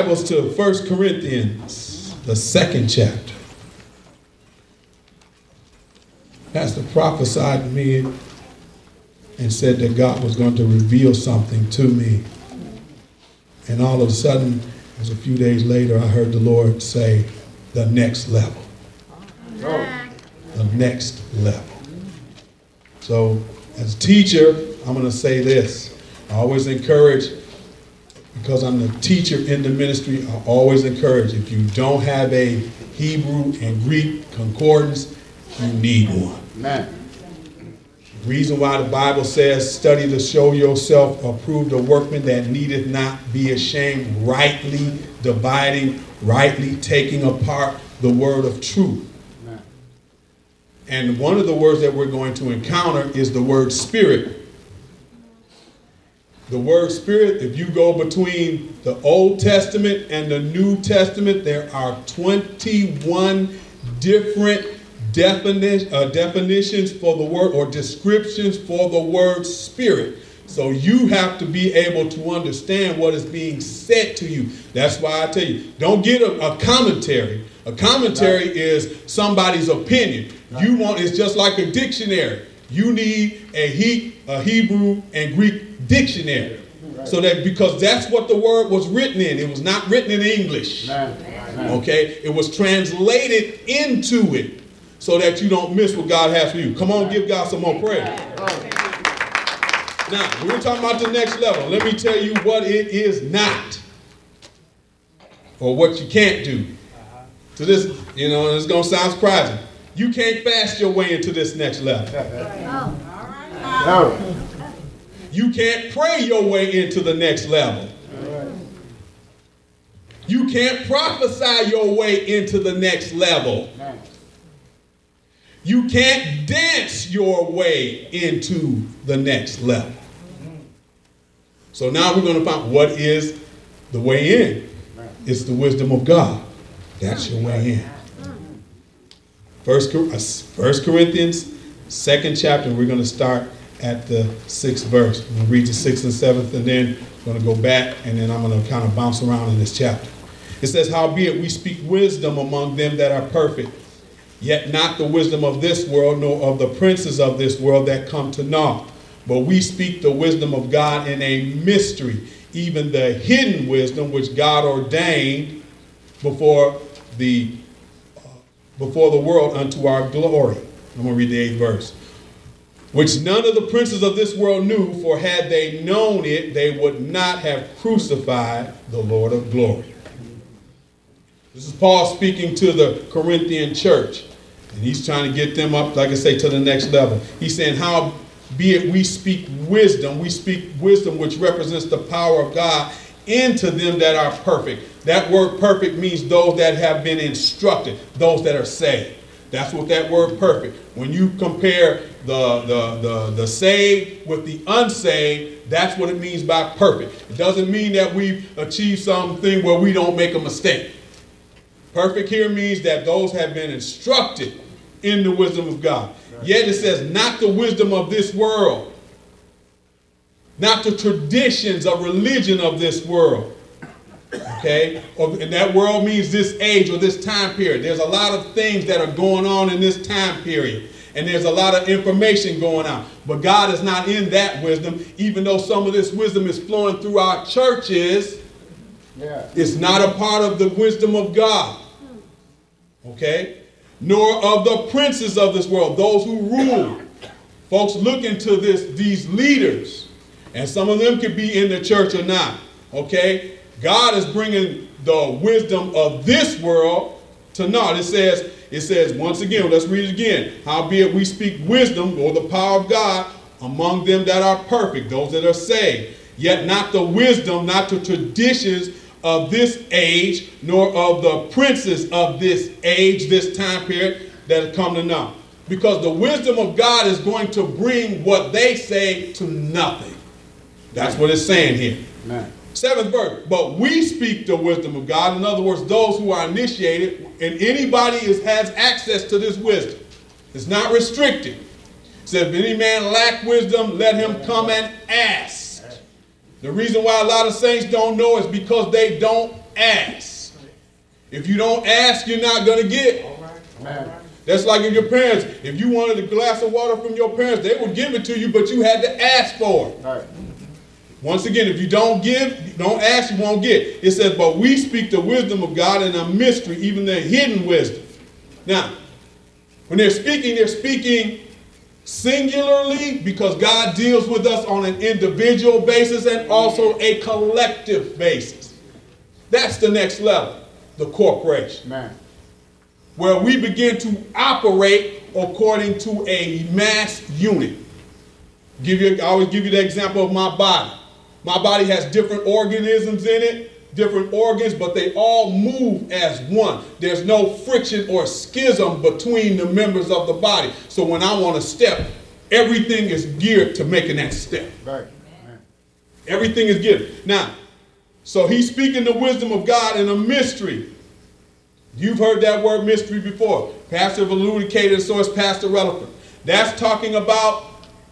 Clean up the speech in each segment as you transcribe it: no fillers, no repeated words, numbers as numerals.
Bibles to 1 Corinthians, the 2nd chapter. Pastor prophesied to me and said that God was going to reveal something to me. And all of a sudden, it was a few days later, I heard the Lord say, the next level. The next level. So, as a teacher, I'm going to say this. I always encourage, because I'm the teacher in the ministry, I always encourage, if you don't have a Hebrew and Greek concordance, you need one. Amen. The reason why the Bible says, study to show yourself approved, a workman that needeth not be ashamed, rightly dividing, rightly taking apart the word of truth. Amen. And one of the words that we're going to encounter is the word spirit. The word spirit, if you go between the Old Testament and the New Testament, there are 21 different definitions for the word, or descriptions for the word spirit. So you have to be able to understand what is being said to you. That's why I tell you, don't get a commentary. A commentary is somebody's opinion. It's just like a dictionary. You need a Hebrew and Greek dictionary. So that, because that's what the word was written in. It was not written in English. Okay? It was translated into it so that you don't miss what God has for you. Come on, give God some more praise. Now, we're talking about the next level. Let me tell you what it is not, or what you can't do. So this, it's going to sound surprising. You can't fast your way into this next level. No. You can't pray your way into the next level. You can't prophesy your way into the next level. You can't dance your way into the next level. So now we're going to find what is the way in. It's the wisdom of God. That's your way in. 1 Corinthians, 2nd chapter. We're going to start at the 6th verse. I'm going to read the 6th and 7th, and then I'm going to go back, and then I'm going to kind of bounce around in this chapter. It says, howbeit we speak wisdom among them that are perfect, yet not the wisdom of this world, nor of the princes of this world that come to naught. But we speak the wisdom of God in a mystery, even the hidden wisdom which God ordained before the world unto our glory. I'm going to read the 8th verse. Which none of the princes of this world knew, for had they known it, they would not have crucified the Lord of glory. This is Paul speaking to the Corinthian church. And he's trying to get them up, like I say, to the next level. He's saying, howbeit we speak wisdom which represents the power of God into them that are perfect. That word perfect means those that have been instructed, those that are saved. That's what that word perfect. When you compare the saved with the unsaved, that's what it means by perfect. It doesn't mean that we've achieved something where we don't make a mistake. Perfect here means that those have been instructed in the wisdom of God. Yet it says, not the wisdom of this world, not the traditions of religion of this world. Okay? And that world means this age or this time period. There's a lot of things that are going on in this time period. And there's a lot of information going out. But God is not in that wisdom, even though some of this wisdom is flowing through our churches. Yeah. It's not a part of the wisdom of God. Okay? Nor of the princes of this world, those who rule. Folks, look into these leaders. And some of them could be in the church or not. Okay? God is bringing the wisdom of this world to naught. It says, once again, let's read it again. Howbeit we speak wisdom, or the power of God, among them that are perfect, those that are saved. Yet not the wisdom, not the traditions of this age, nor of the princes of this age, this time period, that have come to naught. Because the wisdom of God is going to bring what they say to nothing. That's what it's saying here. Amen. 7th verse, but we speak the wisdom of God. In other words, those who are initiated, and anybody has access to this wisdom. It's not restricted. It says, if any man lack wisdom, let him come and ask. The reason why a lot of saints don't know is because they don't ask. If you don't ask, you're not going to get. That's like if your parents, if you wanted a glass of water from your parents, they would give it to you, but you had to ask for it. Right. Once again, if you don't ask, you won't get. It says, but we speak the wisdom of God in a mystery, even the hidden wisdom. Now, when they're speaking singularly because God deals with us on an individual basis and also a collective basis. That's the next level, the corporation. Man. Where we begin to operate according to a mass unit. I always give you the example of my body. My body has different organisms in it, different organs, but they all move as one. There's no friction or schism between the members of the body. So when I want to step, everything is geared to making that step. Right. Everything is geared. Now, so he's speaking the wisdom of God in a mystery. You've heard that word mystery before. Pastor alluded to it, so is Pastor Relevant. That's talking about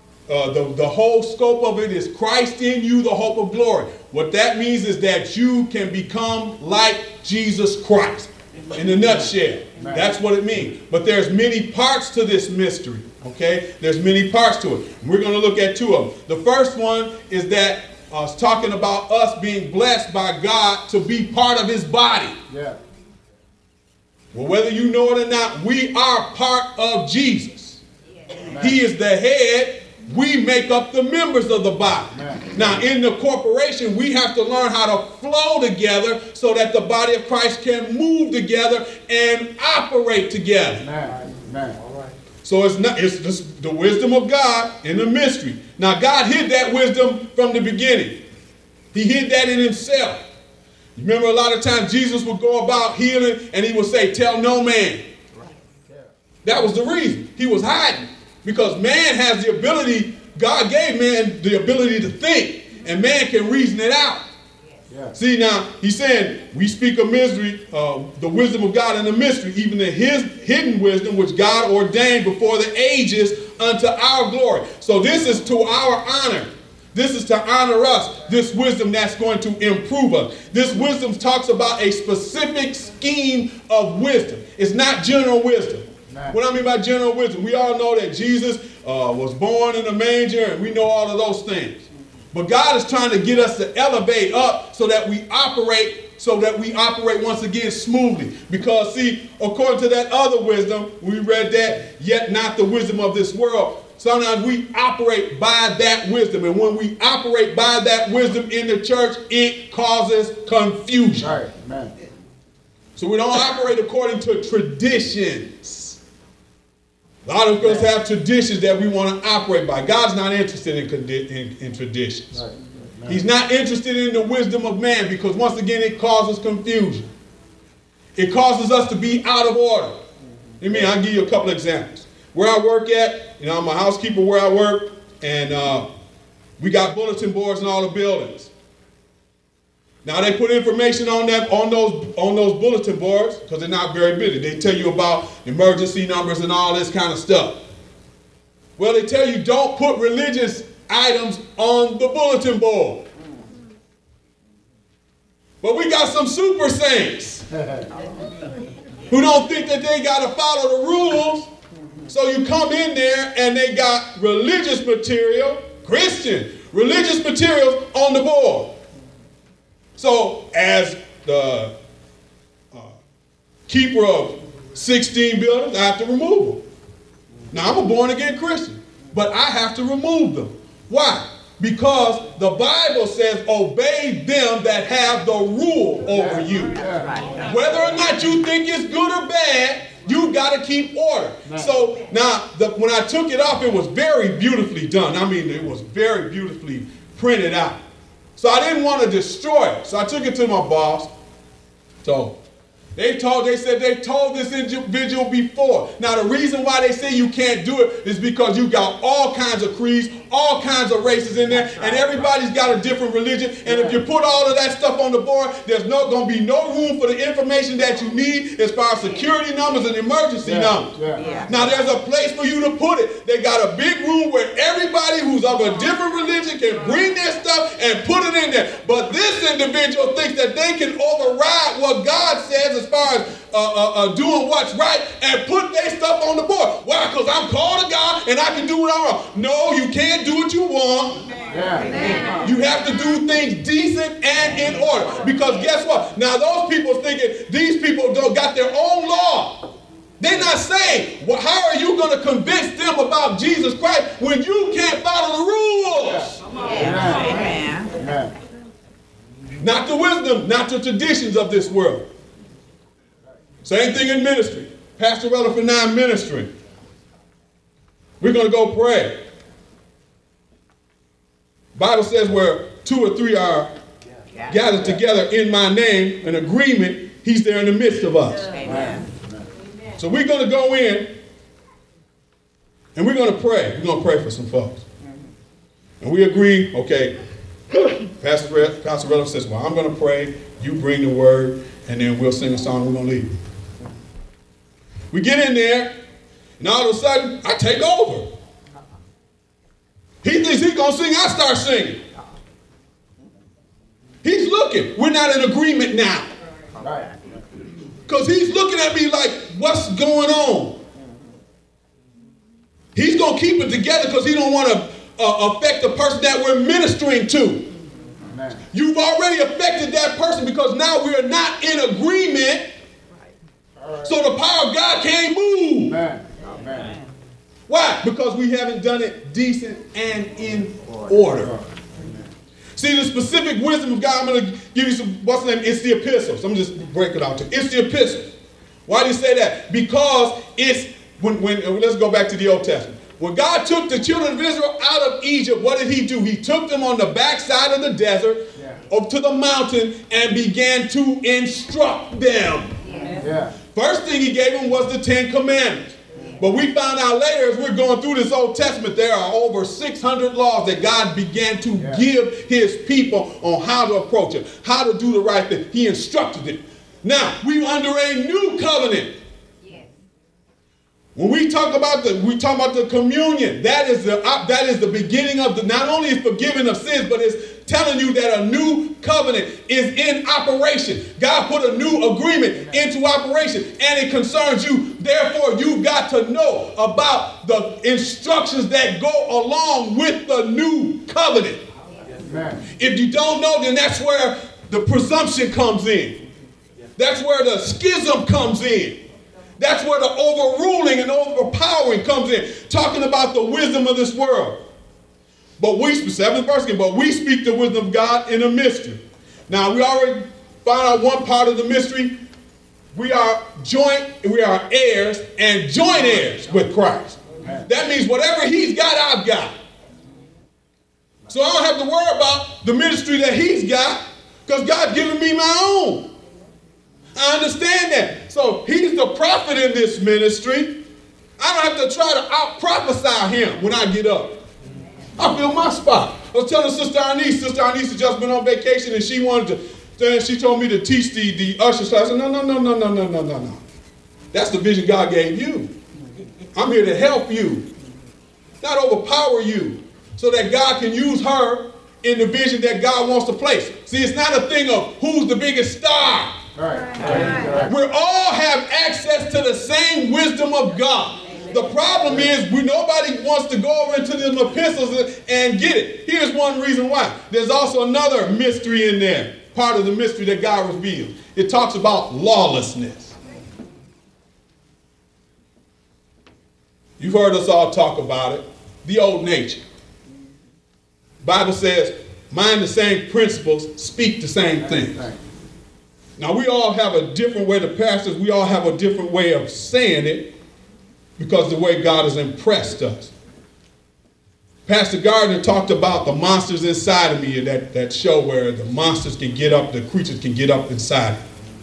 the whole scope of it is Christ in you, the hope of glory. What that means is that you can become like Jesus Christ. In a nutshell, that's what it means. But there's many parts to this mystery, okay? There's many parts to it. We're going to look at two of them. The first one is that it's talking about us being blessed by God to be part of his body. Yeah. Well, whether you know it or not, we are part of Jesus. Yeah. He is the head. We make up the members of the body. Amen. Now, in the corporation, we have to learn how to flow together so that the body of Christ can move together and operate together. Amen. Amen. All right. So it's the wisdom of God in the mystery. Now, God hid that wisdom from the beginning. He hid that in himself. You remember a lot of times Jesus would go about healing and he would say, tell no man. Right. That was the reason. He was hiding. Because man has the ability, God gave man the ability to think, and man can reason it out. Yeah. See, now, he's saying, we speak of mystery, the wisdom of God in the mystery, even the his hidden wisdom, which God ordained before the ages unto our glory. So this is to our honor. This is to honor us, this wisdom that's going to improve us. This wisdom talks about a specific scheme of wisdom. It's not general wisdom. What I mean by general wisdom, we all know that Jesus was born in a manger, and we know all of those things. But God is trying to get us to elevate up so that we operate once again smoothly. Because see, according to that other wisdom, we read that, yet not the wisdom of this world. Sometimes we operate by that wisdom. And when we operate by that wisdom in the church, it causes confusion. Right. Amen. So we don't operate according to traditions. A lot of us have traditions that we want to operate by. God's not interested in traditions. Right. He's not interested in the wisdom of man because, once again, it causes confusion. It causes us to be out of order. I'll give you a couple of examples. Where I work at, I'm a housekeeper where I work, and we got bulletin boards in all the buildings. Now they put information on those bulletin boards because they're not very busy. They tell you about emergency numbers and all this kind of stuff. Well, they tell you don't put religious items on the bulletin board. But we got some super saints who don't think that they got to follow the rules. So you come in there and they got religious material, Christian religious materials on the board. So, as the keeper of 16 buildings, I have to remove them. Now, I'm a born-again Christian, but I have to remove them. Why? Because the Bible says, obey them that have the rule over you. Whether or not you think it's good or bad, you got to keep order. So, now, when I took it off, it was very beautifully done. It was very beautifully printed out. So I didn't want to destroy it. So I took it to my boss. So they said they told this individual before. Now the reason why they say you can't do it is because you got all kinds of creeds, all kinds of races in there, and everybody's got a different religion. And if you put all of that stuff on the board, there's going to be no room for the information that you need as far as security numbers and emergency numbers. Now, there's a place for you to put it. They got a big room where everybody who's of a different religion can bring their stuff and put it in there. But this individual thinks that they can override what God says as far as doing what's right and put their stuff on the board. Why? Because I'm called to God and I can do what I want. No, you can't do what you want. You have to do things decent and in order. Because guess what? Now those people thinking these people got their own law. They're not saying, well, how are you going to convince them about Jesus Christ when you can't follow the rules? Amen. Not the wisdom, not the traditions of this world. Same thing in ministry. Pastor Rutherford and I ministering. We're going to go pray. Bible says where 2 or 3 are gathered together in my name, an agreement, he's there in the midst of us. Amen. So we're going to go in and we're going to pray. We're going to pray for some folks. And we agree, okay, Pastor Rutherford says, well, I'm going to pray, you bring the word, and then we'll sing a song, we're going to leave. We get in there, and all of a sudden, I take over. He thinks he's going to sing, I start singing. He's looking. We're not in agreement now. Because he's looking at me like, what's going on? He's going to keep it together because he don't want to affect the person that we're ministering to. Amen. You've already affected that person because now we're not in agreement. Right. So the power of God can't move. Amen. Amen. Why? Because we haven't done it decent and in order. Amen. See, the specific wisdom of God, I'm going to give you some, what's the name? It's the epistles. I'm just break it out to you. It's the epistles. Why do you say that? Because it's, when let's go back to the Old Testament. When God took the children of Israel out of Egypt, what did he do? He took them on the backside of the desert, up to the mountain, and began to instruct them. First thing he gave them was the 10 Commandments. But we found out later as we're going through this Old Testament, there are over 600 laws that God began to give his people on how to approach it, how to do the right thing. He instructed them. Now, we're under a new covenant. When we talk about the communion, that is the beginning of not only is forgiving of sins, but it's telling you that a new covenant is in operation. God put a new agreement into operation, and it concerns you. Therefore, you've got to know about the instructions that go along with the new covenant. Amen. If you don't know, then that's where the presumption comes in. That's where the schism comes in. That's where the overruling and overpowering comes in. Talking about the wisdom of this world. But we, 7th verse again, but we speak the wisdom of God in a mystery. Now, we already found out one part of the mystery. We are heirs and joint heirs with Christ. That means whatever he's got, I've got. So I don't have to worry about the ministry that he's got because God's given me my own. I understand that. So he's the prophet in this ministry. I don't have to try to out-prophesy him when I get up. I feel my spot. I was telling Sister Arnise had just been on vacation and she told me to teach the ushers class. I said, no. That's the vision God gave you. I'm here to help you, not overpower you, so that God can use her in the vision that God wants to place. See, it's not a thing of who's the biggest star. Right. We all have access to the same wisdom of God. The problem is nobody wants to go over into them epistles and get it. Here's one reason why. There's also another mystery in there, part of the mystery that God revealed. It talks about lawlessness. You've heard us all talk about it. The old nature. Bible says, mind the same principles, speak the same things. Now, we all have a different way, the pastors, we all have a different way of saying it because the way God has impressed us. Pastor Gardner talked about the monsters inside of me, that show where the monsters can get up, the creatures can get up inside.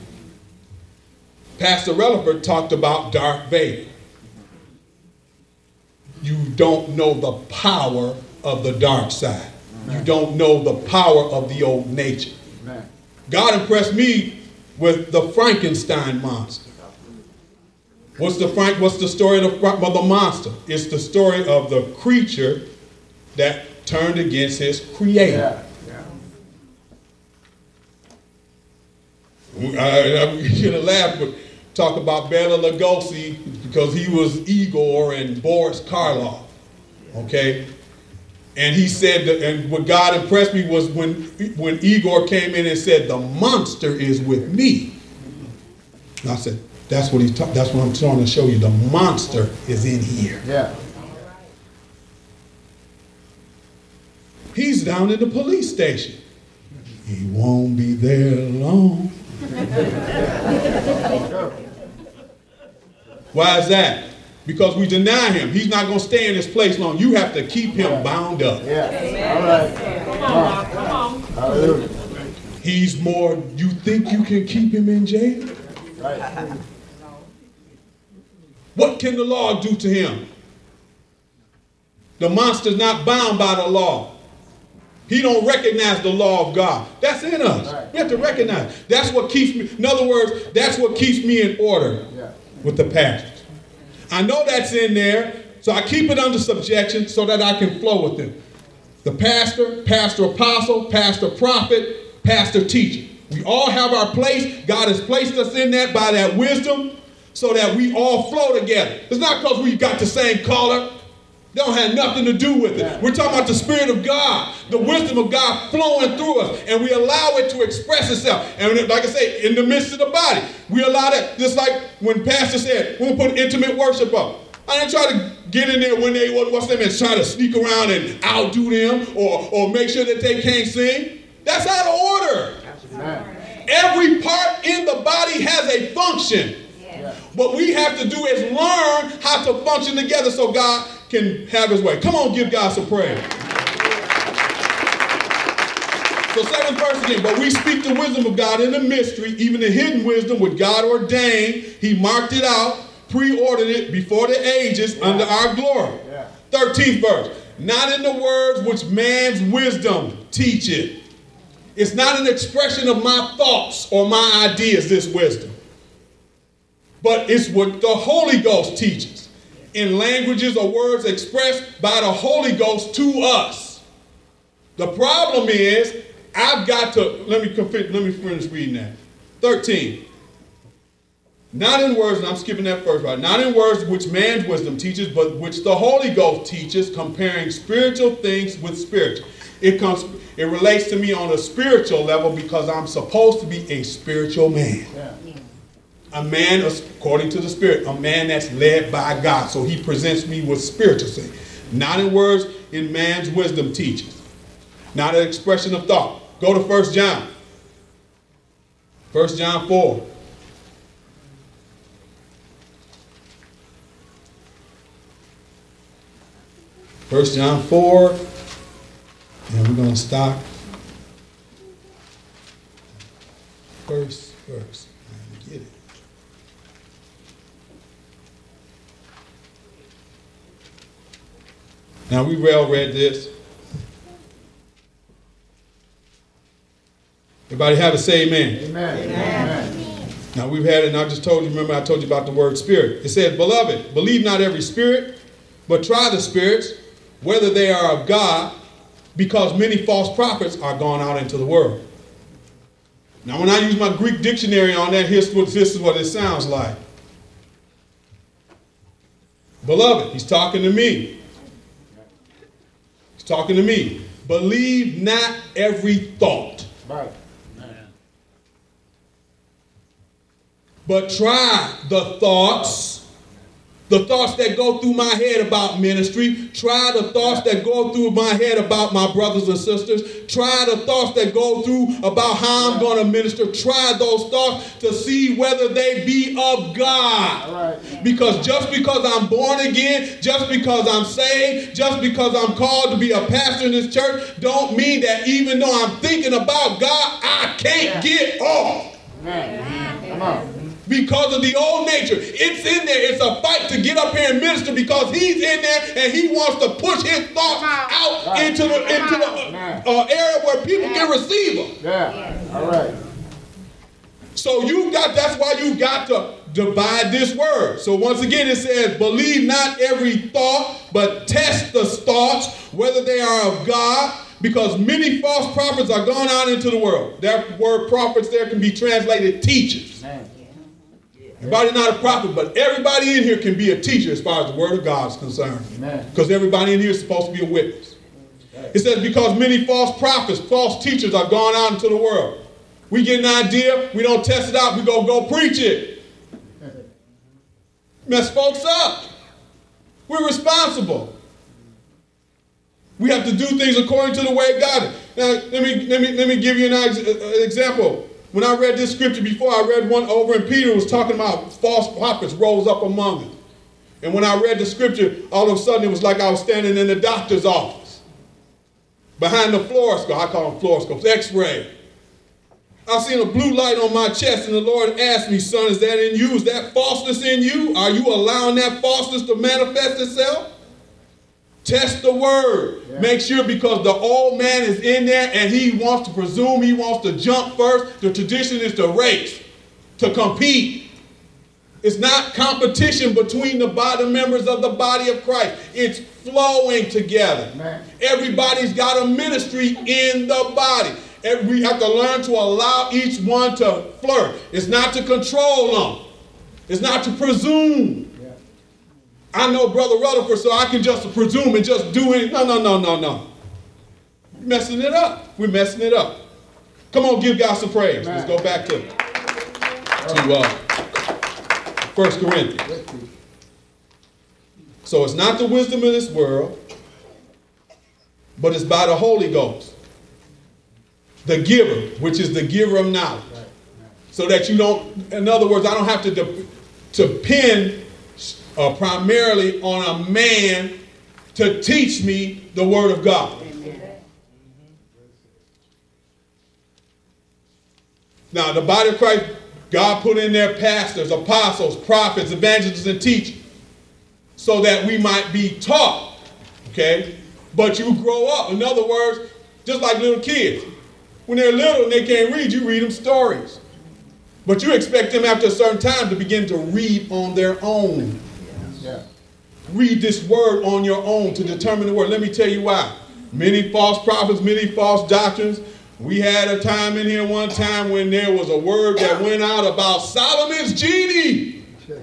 Pastor Rutherford talked about Darth Vader. You don't know the power of the dark side. You don't know the power of the old nature. God impressed me with the Frankenstein monster. What's the story of the monster? It's the story of the creature that turned against his creator. I'm gonna laugh, but talk about Bela Lugosi because he was Igor and Boris Karloff. Okay? And he said, and what God impressed me was when Igor came in and said, "The monster is with me." And I said, that's what I'm trying to show you. The monster is in here. Yeah. He's down in the police station. He won't be there long. Why is that? Because we deny him. He's not going to stay in this place long. You have to keep him bound up. Yeah. All right. Come on. Hallelujah. He's more, you think you can keep him in jail? Right. What can the law do to him? The monster's not bound by the law. He don't recognize the law of God. That's in us. Right. We have to recognize. That's what keeps me, in other words, that's what keeps me in order with the pastors. I know that's in there, so I keep it under subjection so that I can flow with them. The pastor, pastor apostle, pastor prophet, pastor teacher. We all have our place. God has placed us in that by that wisdom so that we all flow together. It's not because we've got the same color. They don't have nothing to do with it. We're talking about the Spirit of God, the wisdom of God flowing through us, and we allow it to express itself. And like I say, in the midst of the body, we allow that, just like when Pastor said, we'll put intimate worship up. I didn't try to get in there when they, and try to sneak around and outdo them or make sure that they can't sing. That's out of order. Every part in the body has a function. What we have to do is learn how to function together so God can have his way. Come on, give God some praise. So 7th verse again. But we speak the wisdom of God in the mystery, even the hidden wisdom which God ordained. He marked it out, preordered it before the ages under our glory. 13th verse. Not in the words which man's wisdom teacheth. It's not an expression of my thoughts or my ideas, this wisdom. But it's what the Holy Ghost teaches in languages or words expressed by the Holy Ghost to us. The problem is, I've got to, let me finish reading that. 13. Not in words, and I'm skipping that first part, not in words which man's wisdom teaches, but which the Holy Ghost teaches, comparing spiritual things with spiritual. It relates to me on a spiritual level because I'm supposed to be a spiritual man. A man, according to the Spirit, a man that's led by God. So he presents me with spiritual things. Not in words in man's wisdom teaches. Not an expression of thought. Go to 1 John. 1 John 4. First John 4. And we're going to stop. First verse. Get it. Now, we well read this. Everybody have a say amen. Amen. Amen. Now, we've had it, and I just told you, remember I told you about the word spirit. It says, beloved, believe not every spirit, but try the spirits, whether they are of God, because many false prophets are gone out into the world. Now, when I use my Greek dictionary on that, this is what it sounds like. Beloved, he's talking to me. Talking to me. Believe not every thought. Right. But try the thoughts that go through my head about ministry. Try the thoughts that go through my head about my brothers and sisters. Try the thoughts that go through about how I'm going to minister. Try those thoughts to see whether they be of God. Right. Because just because I'm born again, just because I'm saved, just because I'm called to be a pastor in this church, don't mean that even though I'm thinking about God, I can't get off. Amen. Come on. because of the old nature. It's in there. It's a fight to get up here and minister because he's in there and he wants to push his thoughts out into the area where people can receive them. Yeah. All right. So that's why you got to divide this word. So once again, it says, believe not every thought, but test the thoughts, whether they are of God, because many false prophets are gone out into the world. That word prophets there can be translated teachers. Everybody's not a prophet, but everybody in here can be a teacher as far as the word of God is concerned. Because everybody in here is supposed to be a witness. It says, because many false prophets, false teachers are gone out into the world. We get an idea, we don't test it out, we go preach it. Mess folks up. We're responsible. We have to do things according to the way God. Now, let me give you an example. When I read this scripture before, I read one over, and Peter was talking about false prophets rose up among us. And when I read the scripture, all of a sudden it was like I was standing in the doctor's office behind the fluoroscope. I call them fluoroscopes, X-ray. I seen a blue light on my chest, and the Lord asked me, son, is that in you? Is that falseness in you? Are you allowing that falseness to manifest itself? Test the word. Yeah. Make sure, because the old man is in there and he wants to presume, he wants to jump first. The tradition is to race, to compete. It's not competition between the members of the body of Christ. It's flowing together. Man. Everybody's got a ministry in the body. We have to learn to allow each one to flourish. It's not to control them. It's not to presume. Yeah. I know Brother Rutherford, so I can just presume and just do it. No. We're messing it up. We're messing it up. Come on, give God some praise. Let's go back to 1 Corinthians. So it's not the wisdom of this world, but it's by the Holy Ghost. The giver, which is the giver of knowledge. So that you don't, in other words, I don't have to depend primarily on a man to teach me the word of God. Amen. Now, the body of Christ, God put in there pastors, apostles, prophets, evangelists, and teachers so that we might be taught. Okay? But you grow up. In other words, just like little kids. When they're little and they can't read, you read them stories. But you expect them after a certain time to begin to read on their own. Yeah. Read this word on your own to determine the word. Let me tell you why. Many false prophets, many false doctrines. We had a time in here one time when there was a word that went out about Solomon's genie.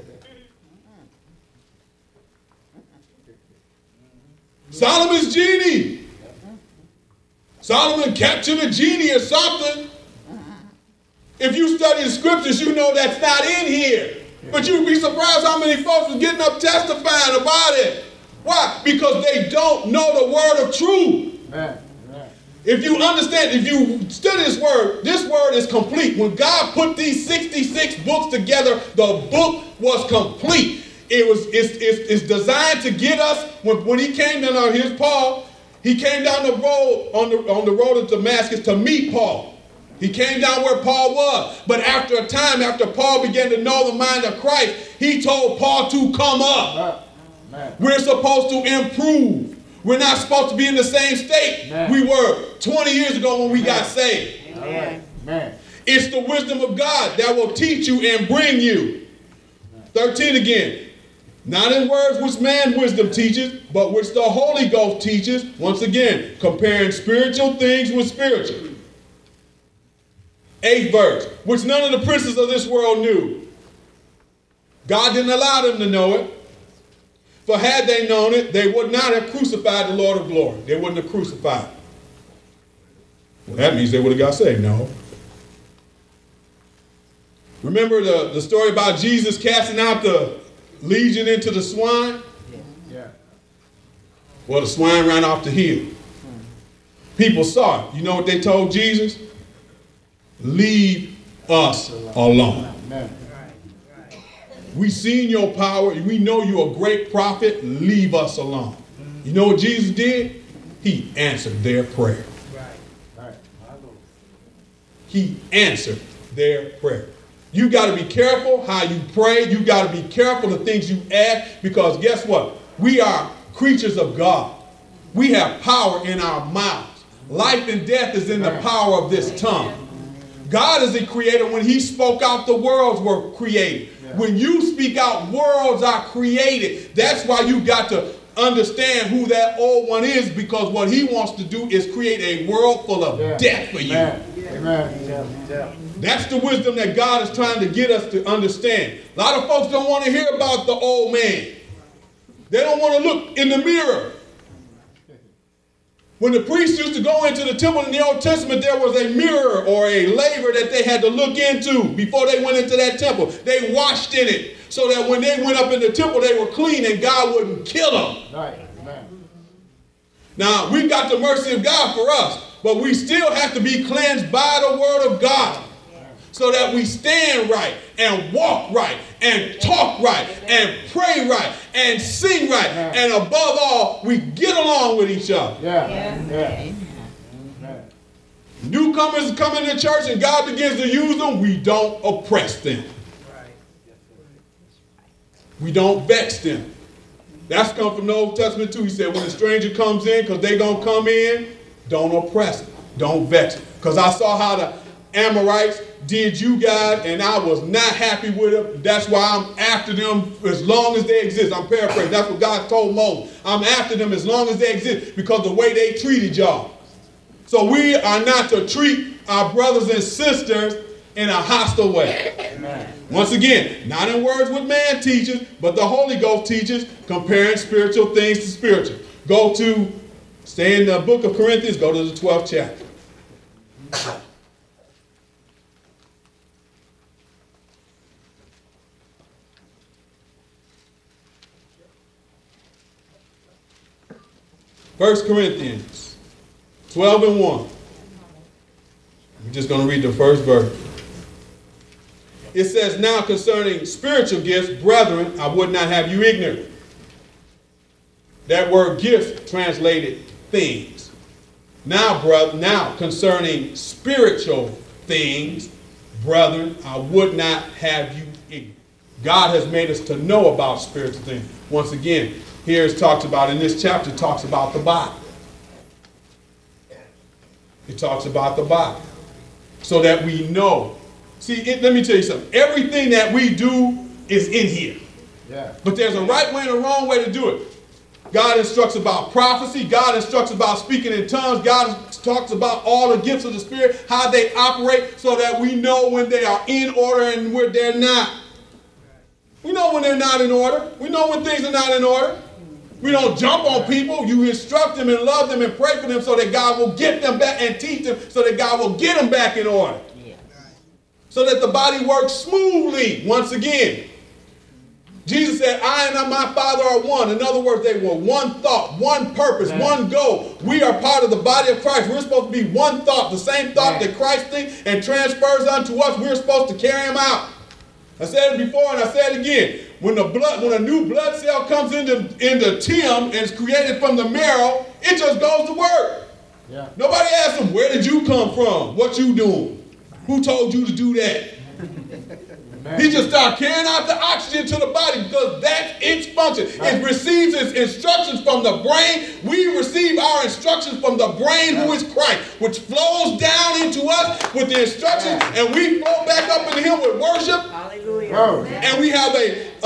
Solomon's genie. Solomon captured a genie or something. If you study the scriptures, you know that's not in here. But you'd be surprised how many folks are getting up testifying about it. Why? Because they don't know the word of truth. Amen. If you understand, if you study this word is complete. When God put these 66 books together, the book was complete. It's designed to get us, when he came down, here's Paul. He came down the road, on the road of Damascus to meet Paul. He came down where Paul was. But after a time, after Paul began to know the mind of Christ, he told Paul to come up. We're supposed to improve. We're not supposed to be in the same state we were 20 years ago when we got saved. Amen. It's the wisdom of God that will teach you and bring you. 13 again. Not in words which man wisdom teaches, but which the Holy Ghost teaches. Once again, comparing spiritual things with spiritual. 8th verse, which none of the princes of this world knew. God didn't allow them to know it. For had they known it, they would not have crucified the Lord of glory. They wouldn't have crucified. Well, that means they would have got saved. No. Remember the story about Jesus casting out the legion into the swine? Yeah. Well, the swine ran off the hill. People saw it. You know what they told Jesus? Leave us alone. We seen your power. We know you're a great prophet. Leave us alone. You know what Jesus did? He answered their prayer. He answered their prayer. You got to be careful how you pray. You got to be careful the things you ask, because guess what? We are creatures of God. We have power in our mouths. Life and death is in the power of this tongue. God is a creator. When he spoke out, the worlds were created. When you speak out, worlds are created. That's why you got to understand who that old one is, because what he wants to do is create a world full of death for you. Amen. That's the wisdom that God is trying to get us to understand. A lot of folks don't want to hear about the old man. They don't want to look in the mirror. When the priests used to go into the temple in the Old Testament, there was a mirror or a laver that they had to look into before they went into that temple. They washed in it so that when they went up in the temple, they were clean and God wouldn't kill them. Right. Now, we've got the mercy of God for us, but we still have to be cleansed by the word of God so that we stand right and walk right and talk right and pray right and sing right. And above all, we get along with each other. Newcomers come into church and God begins to use them. We don't oppress them. We don't vex them. That's come from the Old Testament too. He said when a stranger comes in, because they're going to come in, don't oppress them. Don't vex them. Because I saw how the Amorites did you guys, and I was not happy with them. That's why I'm after them as long as they exist. I'm paraphrasing. That's what God told Moses. I'm after them as long as they exist, because the way they treated y'all. So we are not to treat our brothers and sisters in a hostile way. Amen. Once again, not in words what man teaches, but the Holy Ghost teaches, comparing spiritual things to spiritual. Stay in the book of Corinthians, go to the 12th chapter. First Corinthians 12:1. I'm just going to read the first verse. It says, now concerning spiritual gifts, brethren, I would not have you ignorant. That word gifts translated things. Now concerning spiritual things, brethren, I would not have you ignorant. God has made us to know about spiritual things. Once again, here it talks about, in this chapter, it talks about the body. It talks about the body. So that we know. See, let me tell you something. Everything that we do is in here. But there's a right way and a wrong way to do it. God instructs about prophecy. God instructs about speaking in tongues. God talks about all the gifts of the Spirit, how they operate, so that we know when they are in order and when they're not. We know when they're not in order. We know when things are not in order. We don't jump on people. You instruct them and love them and pray for them so that God will get them back, and teach them so that God will get them back in order. So that the body works smoothly. Once again, Jesus said, I and my Father are one. In other words, they were one thought, one purpose, one goal. We are part of the body of Christ. We're supposed to be one thought, the same thought that Christ thinks and transfers unto us. We're supposed to carry him out. I said it before and I said it again. When a new blood cell comes into Tim and is created from the marrow, it just goes to work. Nobody asks him, where did you come from? What you doing? Who told you to do that? He just started carrying out the oxygen to the body, because that's its function. It receives its instructions from the brain. We receive our instructions from the brain, who is Christ, which flows down into us with the instructions, and we flow back up into him with worship. Hallelujah. And we have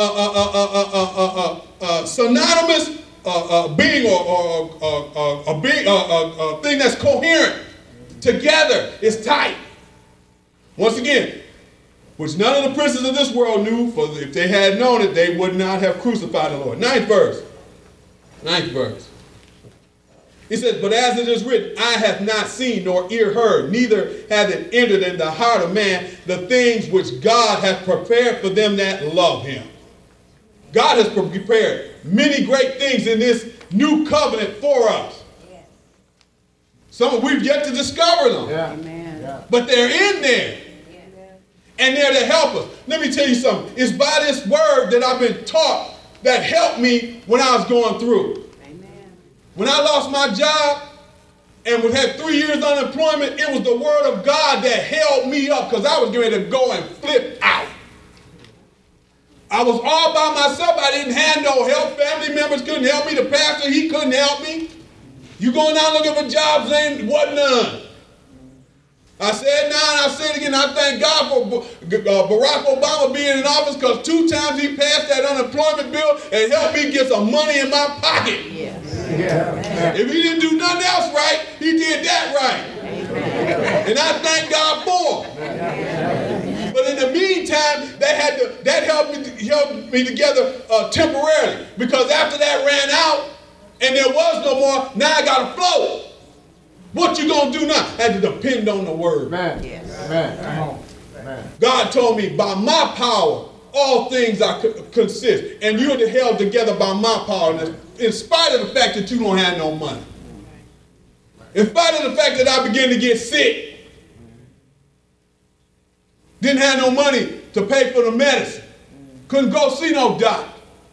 a synonymous being or a thing that's coherent. Together, it's tight. Once again, which none of the princes of this world knew, for if they had known it, they would not have crucified the Lord. Ninth verse. He says, but as it is written, eye hath not seen nor ear heard, neither hath it entered in the heart of man the things which God hath prepared for them that love him. God has prepared many great things in this new covenant for us. Some we've yet to discover them. But they're in there. And they're to help us. Let me tell you something. It's by this word that I've been taught that helped me when I was going through. Amen. When I lost my job and had 3 years unemployment, it was the word of God that held me up because I was getting ready to go and flip out. I was all by myself. I didn't have no help. Family members couldn't help me. The pastor, he couldn't help me. You going down looking for jobs, there wasn't none. I said now and I said again, I thank God for Barack Obama being in office because 2 times he passed that unemployment bill and helped me get some money in my pocket. Yes. Yeah. If he didn't do nothing else right, he did that right. And I thank God for it. But in the meantime, that helped me together temporarily. Because after that ran out and there was no more, now I got to float. What you gonna do now? I had to depend on the word. Man. Yes. Man. Come on. Man. God told me, by my power, all things are consist. And you're held together by my power. In spite of the fact that you don't have no money. In spite of the fact that I began to get sick. Didn't have no money to pay for the medicine. Couldn't go see no doctor.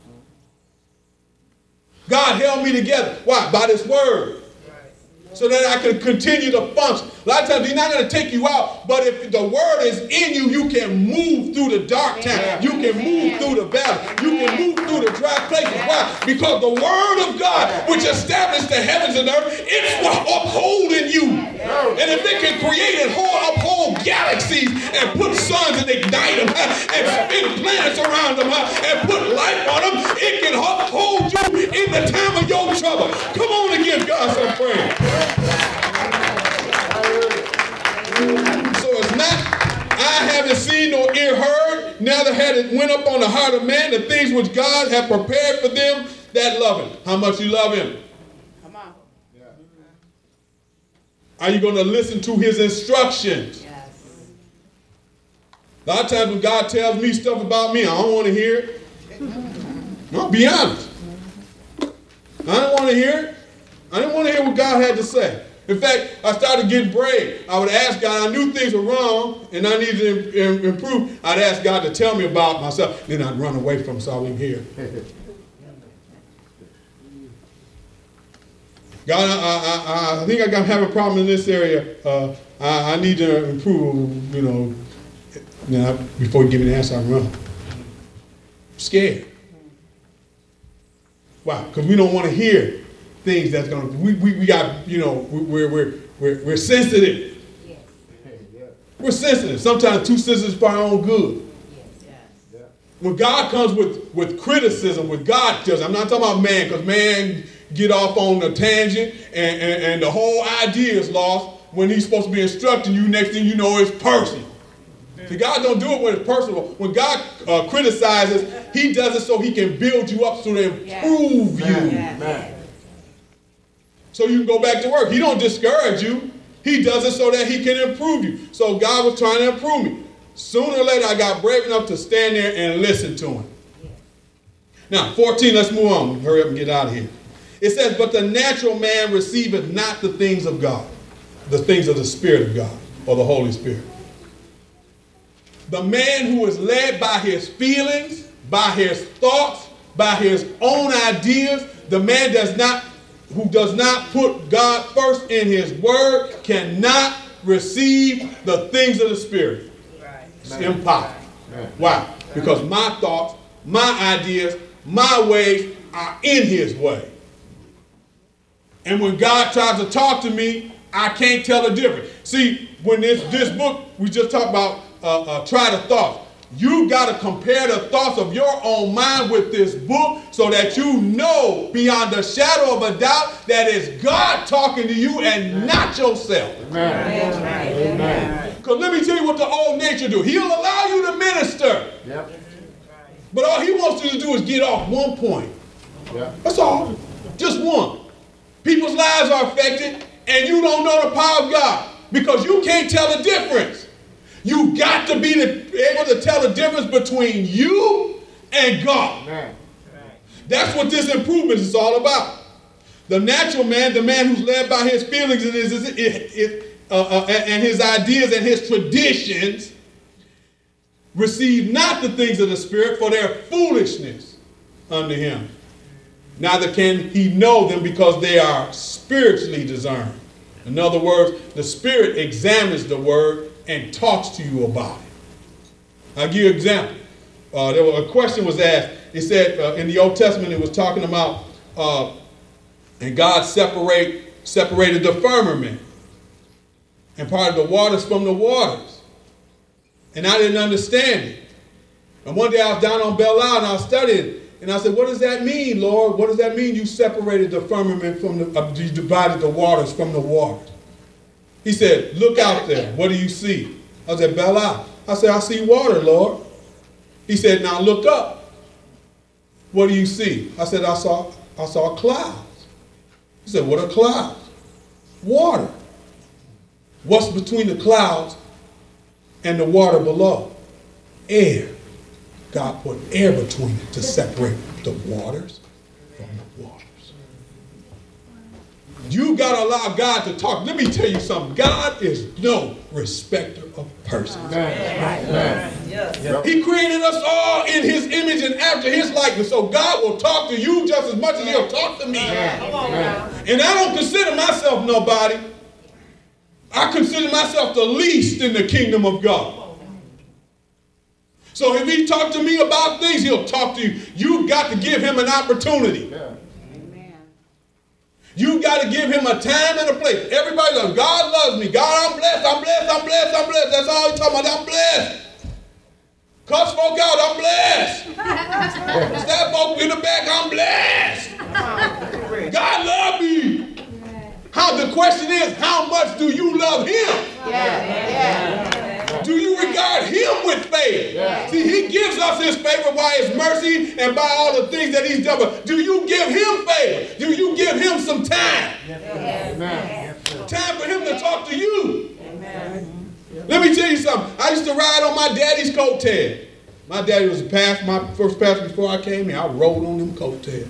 God held me together. Why? By this word. So that I can continue to function. A lot of times he's not going to take you out, but if the word is in you, you can move through the dark time. You can move through the valley. You can move through the dry places. Why? Because the word of God, which established the heavens and earth, it's what upholding you. And if it can create and uphold galaxies and put suns and ignite them and spin planets around them and put life on them, it can uphold you in the time of your trouble. Come on and give God some praise. So it's not, I haven't seen nor ear heard, neither had it went up on the heart of man the things which God had prepared for them that love him. How much you love him? Come on. Are you going to listen to his instructions? Yes. A lot of times when God tells me stuff about me, I don't want to hear it. I'll be honest. I don't want to hear it. I didn't want to hear what God had to say. In fact, I started getting brave. I would ask God, I knew things were wrong and I needed to improve. I'd ask God to tell me about myself. Then I'd run away from him so I wouldn't hear. God, I think I have a problem in this area. I need to improve, before you give me the answer, I run. I'm scared. Why? Because we don't want to hear things that's going to, we got, we're sensitive. Yes. We're sensitive. Sometimes too sensitive for our own good. Yes. When God comes with criticism, with God tells, I'm not talking about man, because man get off on a tangent and the whole idea is lost when he's supposed to be instructing you. Next thing you know, it's personal. See, God don't do it when it's personal. When God criticizes, he does it so he can build you up, so to improve you. Yes. So you can go back to work. He don't discourage you. He does it so that he can improve you. So God was trying to improve me. Sooner or later, I got brave enough to stand there and listen to him. Yes. Now, 14, let's move on. Hurry up and get out of here. It says, but the natural man receiveth not the things of God, the things of the Spirit of God, or the Holy Spirit. The man who is led by his feelings, by his thoughts, by his own ideas, the man who does not put God first in his word cannot receive the things of the Spirit. Right. It's impossible. Why? Because my thoughts, my ideas, my ways are in his way. And when God tries to talk to me, I can't tell the difference. See, when this book, we just talked about try the thoughts. You got to compare the thoughts of your own mind with this book so that you know beyond the shadow of a doubt that it's God talking to you and not yourself. Amen. Because let me tell you what the old nature do. He'll allow you to minister. Yep. But all he wants you to do is get off one point. Yep. That's all. Just one. People's lives are affected and you don't know the power of God because you can't tell the difference. You got to be able to tell the difference between you and God. Amen. That's what this improvement is all about. The natural man, the man who's led by his feelings and his ideas and his traditions, receive not the things of the Spirit, for their foolishness unto him. Neither can he know them because they are spiritually discerned. In other words, the Spirit examines the word and talks to you about it. I'll give you an example. A question was asked. It said in the Old Testament, it was talking about, and God separated the firmament and parted the waters from the waters. And I didn't understand it. And one day I was down on Belle Isle and I was studying. And I said, what does that mean, Lord? What does that mean you separated the firmament from you divided the waters from the waters? He said, look out there. What do you see? I said, Belle Isle. I said, I see water, Lord. He said, now look up. What do you see? I said, I saw clouds. He said, what are clouds? Water. What's between the clouds and the water below? Air. God put air between it to separate the waters from the waters. You got to allow God to talk. Let me tell you something. God is no respecter of persons. He created us all in his image and after his likeness. So God will talk to you just as much as he'll talk to me. And I don't consider myself nobody. I consider myself the least in the kingdom of God. So if he talks to me about things, he'll talk to you. You've got to give him an opportunity. Amen. You've got to give him a time and a place. Everybody loves God loves me. God, I'm blessed, I'm blessed, I'm blessed, I'm blessed. That's all he's talking about. I'm blessed. Cuss folk out, I'm blessed. Stab folk in the back, I'm blessed. God loves me. The question is, how much do you love him? Do you regard him with favor? See, he gives us his favor by his mercy and by all the things that he's done. But do you give him favor? Do you give him some time? Time for him to talk to you. Let me tell you something. I used to ride on my daddy's coattail. My daddy was a pastor, my first pastor before I came here. I rode on them coattails.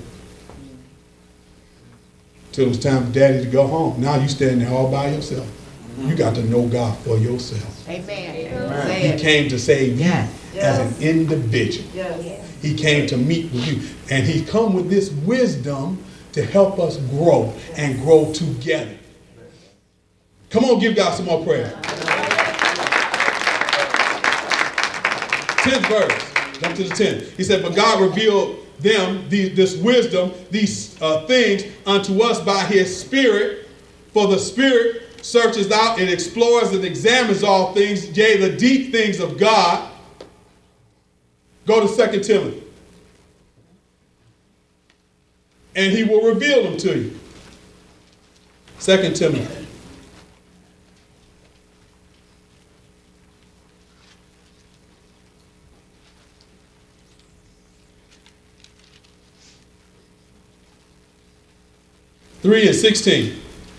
Till it was time for daddy to go home. Now you stand there all by yourself. You got to know God for yourself. Amen. He came to save you as an individual. He came to meet with you. And he come with this wisdom to help us grow and grow together. Come on, give God some more praise. 10th verse. Jump to the 10th. He said, but God revealed them, this wisdom, these things unto us by his Spirit. For the Spirit searches out and explores and examines all things, yea, the deep things of God. Go to 2 Timothy. And he will reveal them to you. 2 Timothy. Three and 16.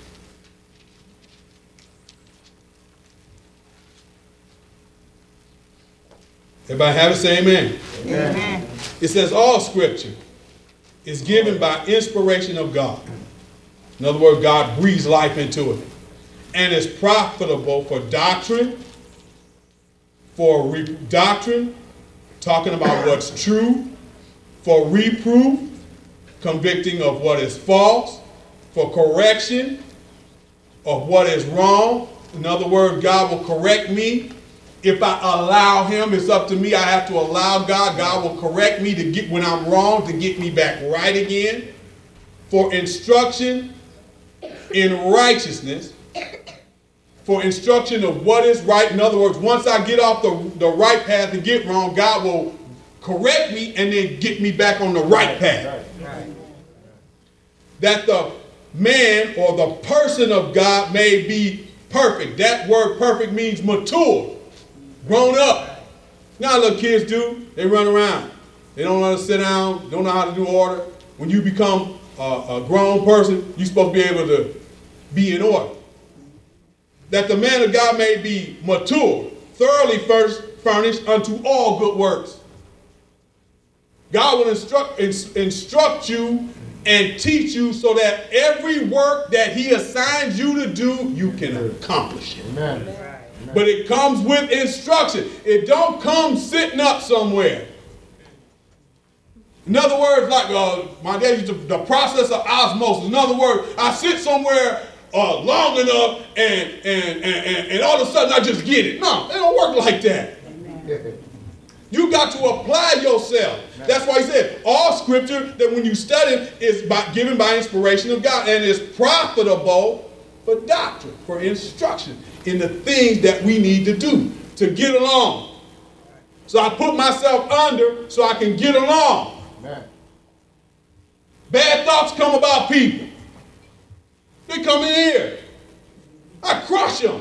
Everybody have it? Say amen. Amen. It says all scripture is given by inspiration of God. In other words, God breathes life into it. And is profitable for doctrine, talking about what's true, for reproof, convicting of what is false, for correction of what is wrong. In other words, God will correct me. If I allow him, it's up to me. I have to allow God. God will correct me to get when I'm wrong, to get me back right again. For instruction in righteousness. For instruction of what is right. In other words, once I get off the right path and get wrong, God will correct me and then get me back on the right path. That the man or the person of God may be perfect. That word perfect means mature. Grown up. Now little kids do. They run around. They don't know how to sit down. Don't know how to do order. When you become a grown person, you're supposed to be able to be in order. That the man of God may be mature, thoroughly furnished unto all good works. God will instruct you and teach you so that every work that he assigns you to do, you can accomplish it. Amen. But it comes with instruction. It don't come sitting up somewhere. In other words, like my dad used to, the process of osmosis. In other words, I sit somewhere long enough and all of a sudden I just get it. No, it don't work like that. You got to apply yourself. That's why he said all scripture that when you study is given by inspiration of God and is profitable for doctrine, for instruction in the things that we need to do to get along. So I put myself under so I can get along. Amen. Bad thoughts come about people. They come in here. I crush them.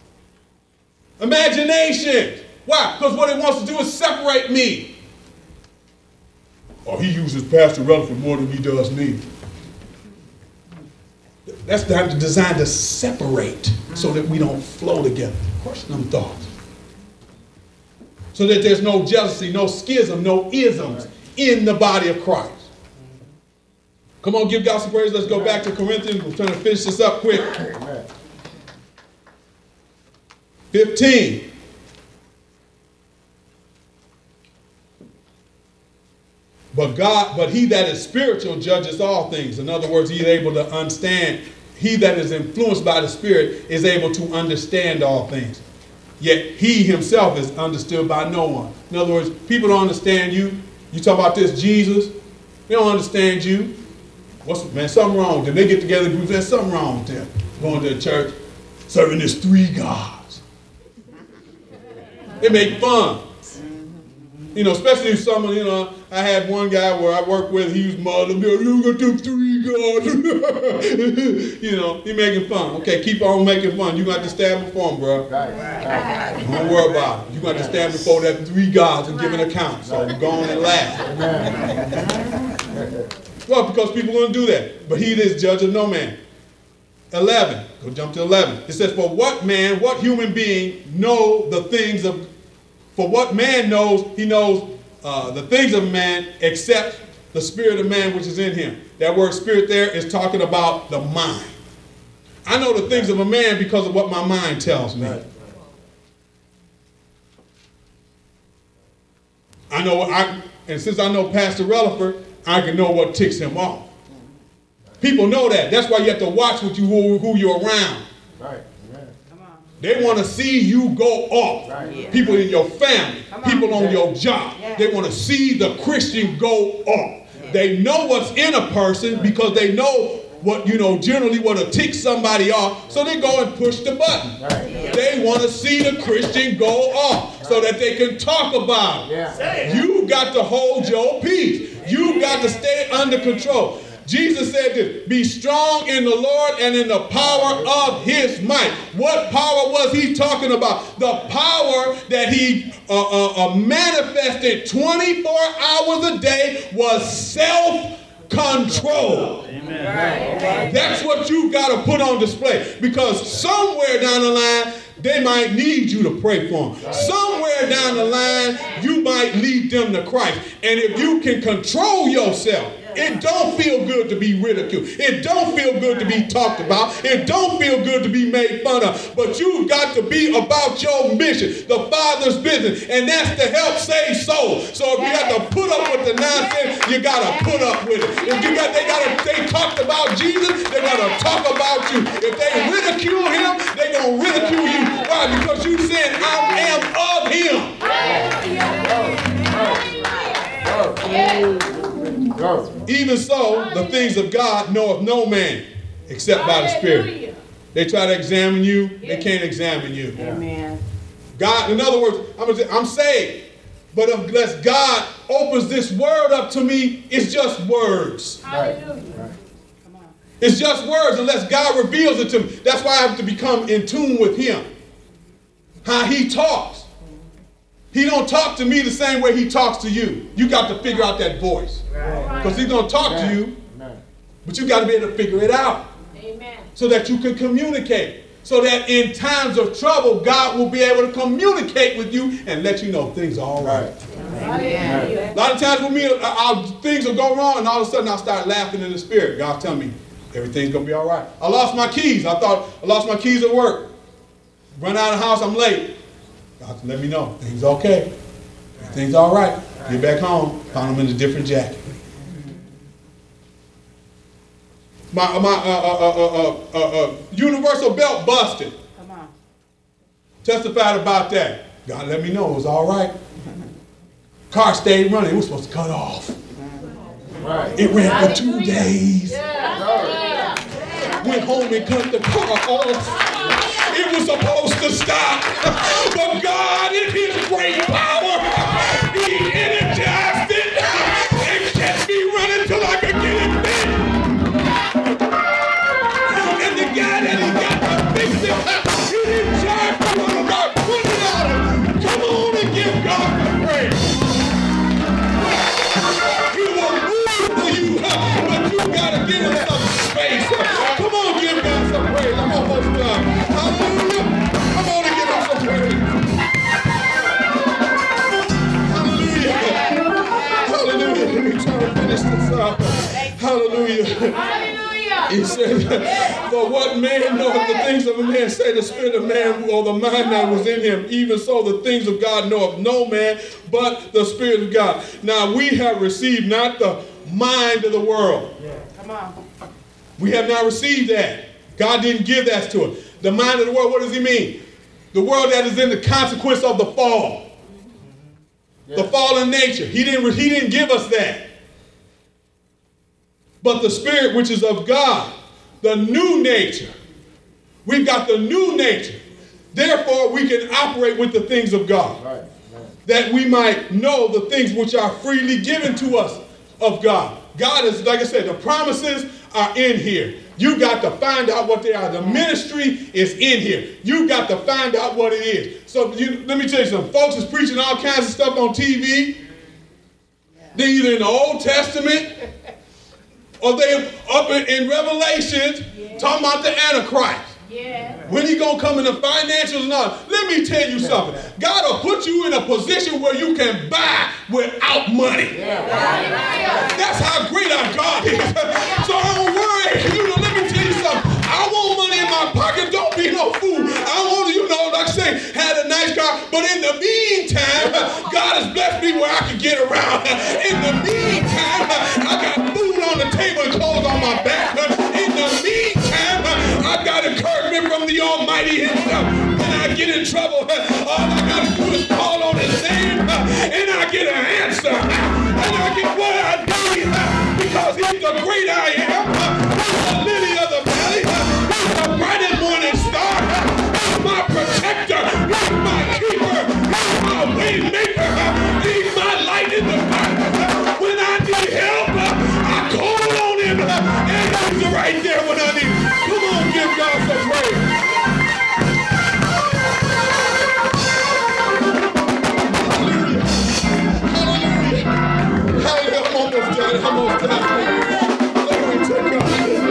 Imagination. Why? Because what it wants to do is separate me. Oh, he uses Pastor Rutherford more than he does me. That's not designed to separate so that we don't flow together. Crush them thoughts. So that there's no jealousy, no schism, no isms in the body of Christ. Come on, give God some praise. Let's go back to Corinthians. We're trying to finish this up quick. 15. But he that is spiritual judges all things. In other words, he's able to understand. He that is influenced by the Spirit is able to understand all things. Yet he himself is understood by no one. In other words, people don't understand you. You talk about this Jesus. They don't understand you. Man, something wrong with them. They get together, there's something wrong with them. Going to the church, serving this 3 gods. They make fun. You know, especially if someone, you know, I had one guy where I worked with, he was Muslim, you got them 3 gods. You know, he making fun. Okay, keep on making fun. You got to stand before him, bro. Right. Don't worry about it. You got to stand before that 3 gods and give an account. So go on and laugh. Well, because people are going to do that. But he is judge of no man. 11. Go jump to 11. It says, for what human being know the things of, for what man knows, he knows the things of man except the spirit of man which is in him. That word spirit there is talking about the mind. I know the things of a man because of what my mind tells me. And since I know Pastor Rutherford, I can know what ticks him off. People know that. That's why you have to watch who you're around. Right. They want to see you go off. Right. People in your family, people on your job. Yeah. They want to see the Christian go off. Yeah. They know what's in a person because they know what, generally what will tick somebody off. So they go and push the button. Right. Yeah. They want to see the Christian go off so that they can talk about it. Yeah. You got to hold your peace. You got to stay under control. Jesus said this, be strong in the Lord and in the power of his might. What power was he talking about? The power that he manifested 24 hours a day was self-control. Amen. That's what you got to put on display, because somewhere down the line, they might need you to pray for them. Somewhere down the line, you might lead them to Christ. And if you can control yourself, it don't feel good to be ridiculed. It don't feel good to be talked about. It don't feel good to be made fun of. But you've got to be about your mission, the Father's business, and that's to help save souls. So if you got to put up with the nonsense, you got to put up with it. If they talked about Jesus, they got to talk about you. If they ridicule him, they going to ridicule you. Why? Because you said, I am of him. Even so, the things of God knoweth no man except by the Spirit. They try to examine you, they can't examine you. Amen. God, in other words, I'm saved, but unless God opens this word up to me, it's just words. Right. It's just words unless God reveals it to me. That's why I have to become in tune with him. How he talks. He don't talk to me the same way he talks to you. You got to figure out that voice. Because he's going to talk to you, but you got to be able to figure it out. Amen. So that you can communicate. So that in times of trouble, God will be able to communicate with you and let you know things are all right. A lot of times with me, things will go wrong, and all of a sudden I'll start laughing in the spirit. God tell me, everything's going to be all right. I lost my keys. I thought I lost my keys at work. Run out of the house, I'm late. God let me know. Things okay. Everything's all right. Get back home. Found them in a different jacket. universal belt busted. Come on. Testified about that. God let me know it was all right. Car stayed running. It was supposed to cut off. Right. It ran for 2 days. Yeah. Went home and cut the car off. It was supposed to stop. But God, in His great power, He energized it and kept me running till I could get it fixed. And the guy that He got to fix it, He didn't charge me about $20. Come on and give God the praise. He will move for you, but you gotta give Him some space. Come on, give God some praise. I'm almost done. Hallelujah. Come on and give Him some praise. Hallelujah. Hallelujah. Let me try to finish this up. Hallelujah. Hallelujah. He said, for what man knoweth the things of a man, say the spirit of man or the mind that was in him, even so the things of God knoweth no man but the Spirit of God. Now we have received not the mind of the world. Come on. We have not received that. God didn't give that to us. The mind of the world, what does He mean? The world that is in the consequence of the fall. The fallen nature. He didn't give us that. But the Spirit which is of God, the new nature. We've got the new nature. Therefore, we can operate with the things of God. Right. That we might know the things which are freely given to us of God. God is, like I said, the promises are in here. You got to find out what they are. The ministry is in here. You got to find out what it is. So let me tell you something. Folks is preaching all kinds of stuff on TV. They're either in the Old Testament or they're up in Revelations talking about the Antichrist. Yeah. When He gonna come in the financials and all? Let me tell you something. God will put you in a position where you can buy without money. That's how great our God is. So don't worry. Let me tell you something. I want money in my pocket. Don't be no fool. I want to, like I say, had a nice car. But in the meantime, God has blessed me where I can get around. In the meantime, I got food on the table and clothes on my back. In the meantime, I got encouragement from the Almighty Himself. When I get in trouble, all I got to do is call on His name, and I get an answer. And I get what I need, because He's the great I am. He's the lily of the valley. He's the brightest morning star. He's my protector. He's my keeper. He's my way maker. He's my light in the darkness. When I need help, I call on Him, and He's right there when I need. Come on, give God some praise. Hallelujah. I'm almost done. Glory to God.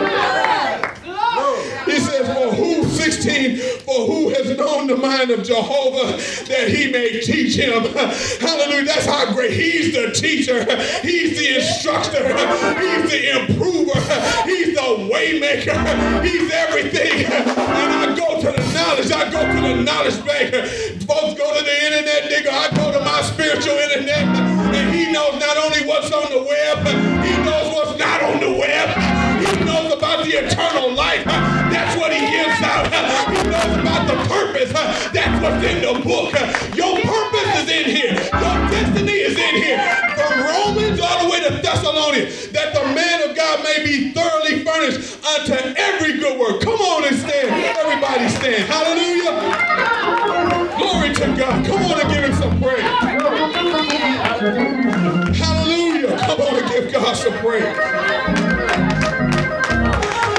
He says, for who has known the mind of Jehovah that He may teach him. Hallelujah. That's how great. He's the teacher. He's the instructor. He's the improver. He's the way maker. He's everything. And I go to the knowledge. I go to the knowledge bank. Folks go to the internet, nigga. I go to my spiritual internet. And He knows not only what's on the web, He knows what's not on the web. He knows about the eternal life. That's what He gives out. He knows about the purpose. That's what's in the book. Your purpose is in here. Your destiny is in here. From Romans all the way to Thessalonians, that the man of God may be thoroughly furnished unto every good work. Come on and stand. Everybody stand. Hallelujah. Glory to God. Come on and give Him some praise. Hallelujah. Come on and give God some praise.